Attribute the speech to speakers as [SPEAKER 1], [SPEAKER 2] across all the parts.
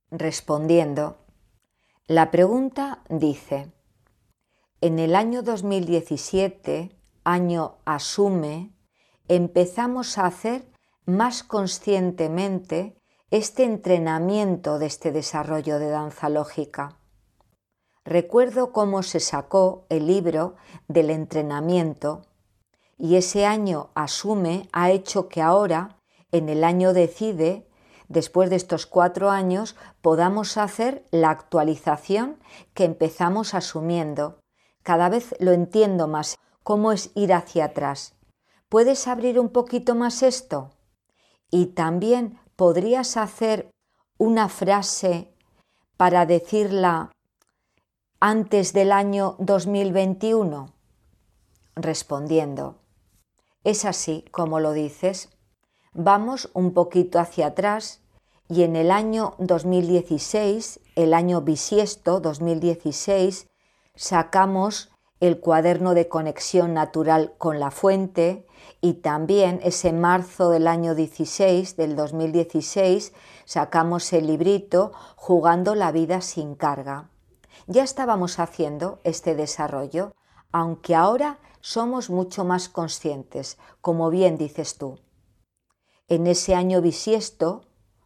[SPEAKER 1] Respondiendo, la pregunta dice: en el año 2017, año asume, empezamos a hacer más conscientemente este entrenamiento de este desarrollo de danza lógica. Recuerdo cómo se sacó el libro del entrenamiento y ese año asume ha hecho que ahora, en el año decide, después de estos 4 años, podamos hacer la actualización que empezamos asumiendo. Cada vez lo entiendo más, cómo es ir hacia atrás. ¿Puedes abrir un poquito más esto? Y también podrías hacer una frase para decirla antes del año 2021. Respondiendo, es así como lo dices. Vamos un poquito hacia atrás y en el año 2016, el año bisiesto 2016, sacamos el cuaderno de conexión natural con la fuente y también ese marzo del año 16, del 2016, sacamos el librito Jugando la vida sin carga. Ya estábamos haciendo este desarrollo, aunque ahora somos mucho más conscientes, como bien dices tú. En ese año bisiesto,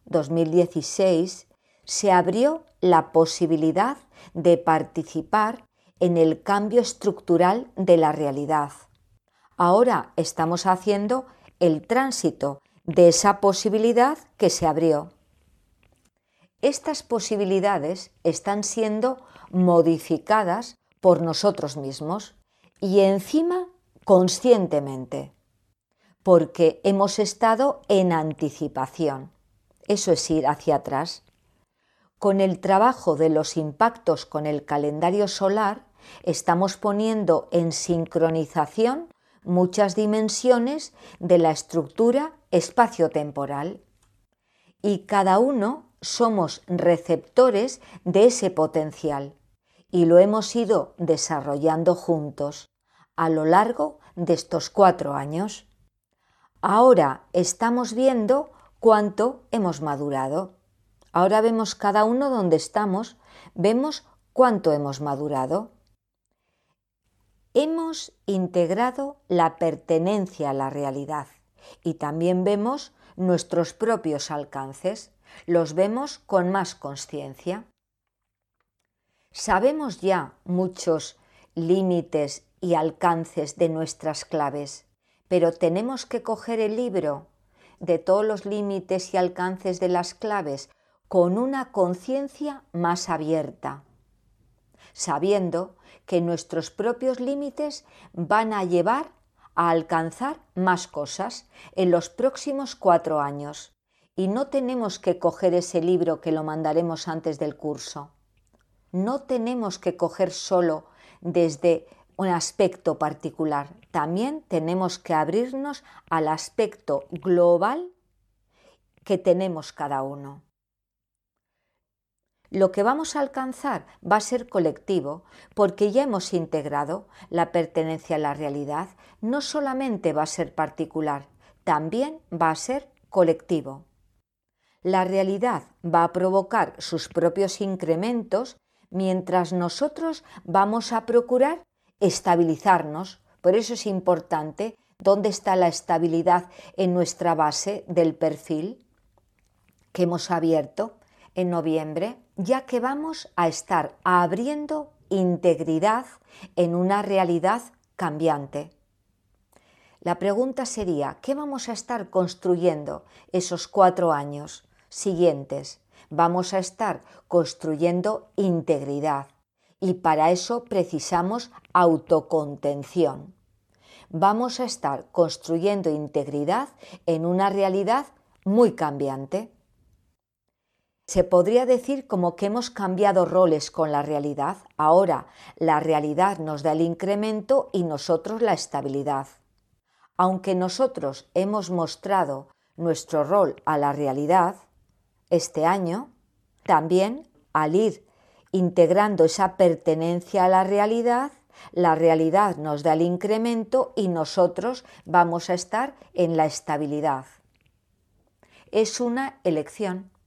[SPEAKER 1] 2016, se abrió la posibilidad de participar en el cambio estructural de la realidad. Ahora estamos haciendo el tránsito de esa posibilidad que se abrió. Estas posibilidades están siendo modificadas por nosotros mismos y encima conscientemente, porque hemos estado en anticipación. Eso es ir hacia atrás. Con el trabajo de los impactos con el calendario solar, estamos poniendo en sincronización muchas dimensiones de la estructura espacio-temporal. Y cada uno somos receptores de ese potencial y lo hemos ido desarrollando juntos a lo largo de estos 4 años. Ahora estamos viendo cuánto hemos madurado. Ahora vemos cada uno donde estamos, vemos cuánto hemos madurado. Hemos integrado la pertenencia a la realidad y también vemos nuestros propios alcances, los vemos con más consciencia. Sabemos ya muchos límites y alcances de nuestras claves, pero tenemos que coger el libro de todos los límites y alcances de las claves con una conciencia más abierta, sabiendo que nuestros propios límites van a llevar a alcanzar más cosas en los próximos 4 años. Y no tenemos que coger ese libro que lo mandaremos antes del curso. No tenemos que coger solo desde un aspecto particular. También tenemos que abrirnos al aspecto global que tenemos cada uno. Lo que vamos a alcanzar va a ser colectivo, porque ya hemos integrado la pertenencia a la realidad. No solamente va a ser particular, también va a ser colectivo. La realidad va a provocar sus propios incrementos mientras nosotros vamos a procurar estabilizarnos. Por eso es importante dónde está la estabilidad en nuestra base del perfil que hemos abierto en noviembre, ya que vamos a estar abriendo integridad en una realidad cambiante. La pregunta sería, ¿qué vamos a estar construyendo esos 4 años siguientes? Vamos a estar construyendo integridad y para eso precisamos autocontención. Vamos a estar construyendo integridad en una realidad muy cambiante. Se podría decir como que hemos cambiado roles con la realidad. Ahora la realidad nos da el incremento y nosotros la estabilidad. Aunque nosotros hemos mostrado nuestro rol a la realidad este año, también al ir integrando esa pertenencia a la realidad nos da el incremento y nosotros vamos a estar en la estabilidad. Es una elección.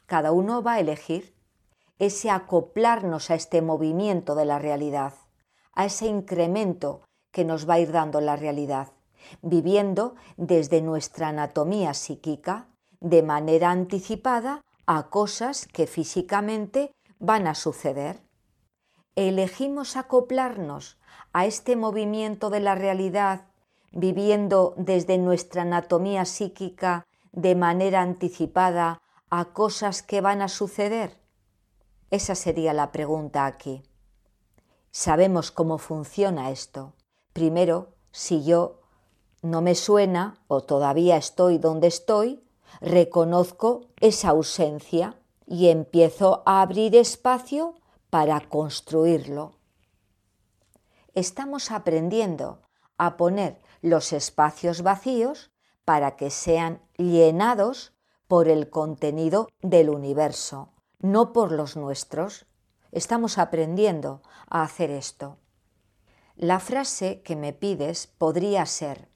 [SPEAKER 1] Cada uno va a elegir ese acoplarnos a este movimiento de la realidad, a ese incremento que nos va a ir dando la realidad, viviendo desde nuestra anatomía psíquica de manera anticipada a cosas que físicamente van a suceder. Elegimos acoplarnos a este movimiento de la realidad viviendo desde nuestra anatomía psíquica de manera anticipada a cosas que van a suceder. Esa sería la pregunta aquí. Sabemos cómo funciona esto. Primero, si yo no me suena o todavía estoy donde estoy, reconozco esa ausencia y empiezo a abrir espacio para construirlo. Estamos aprendiendo a poner los espacios vacíos para que sean llenados por el contenido del universo, no por los nuestros. Estamos aprendiendo a hacer esto. La frase que me pides podría ser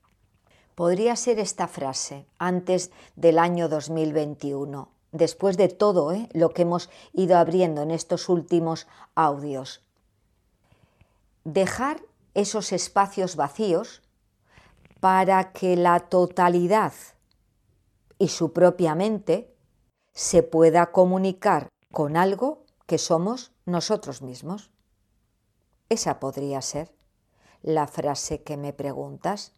[SPEAKER 1] esta frase antes del año 2021, después de todo lo que hemos ido abriendo en estos últimos audios. Dejar esos espacios vacíos para que la totalidad y su propia mente se pueda comunicar con algo que somos nosotros mismos. Esa podría ser la frase que me preguntas.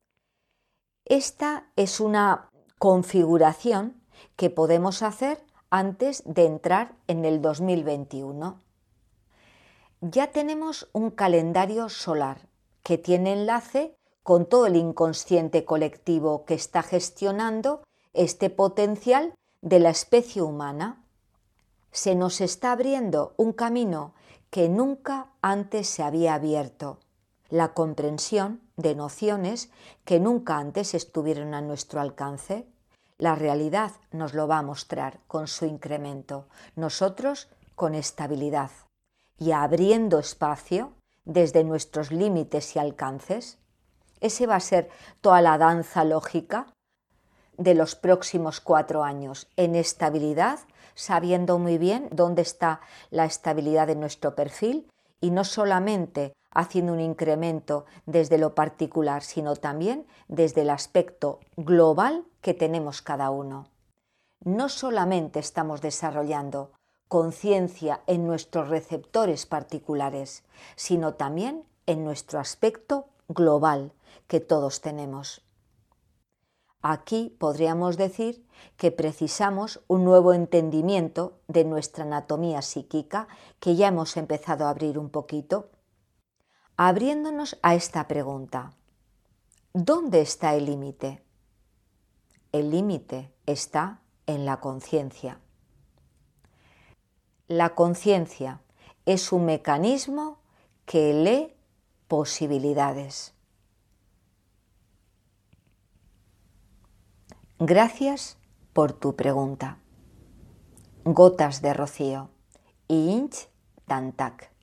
[SPEAKER 1] Esta es una configuración que podemos hacer antes de entrar en el 2021. Ya tenemos un calendario solar que tiene enlace con todo el inconsciente colectivo que está gestionando este potencial de la especie humana. Se nos está abriendo un camino que nunca antes se había abierto, la comprensión de nociones que nunca antes estuvieron a nuestro alcance. La realidad nos lo va a mostrar con su incremento, nosotros con estabilidad y abriendo espacio desde nuestros límites y alcances. Ese va a ser toda la danza lógica de los próximos 4 años, en estabilidad, sabiendo muy bien dónde está la estabilidad de nuestro perfil y no solamente haciendo un incremento desde lo particular, sino también desde el aspecto global que tenemos cada uno. No solamente estamos desarrollando conciencia en nuestros receptores particulares, sino también en nuestro aspecto global que todos tenemos. Aquí podríamos decir que precisamos un nuevo entendimiento de nuestra anatomía psíquica que ya hemos empezado a abrir un poquito, abriéndonos a esta pregunta: ¿dónde está el límite? El límite está en la conciencia. La conciencia es un mecanismo que lee posibilidades. Gracias por tu pregunta. Gotas de rocío. Inch Tantak.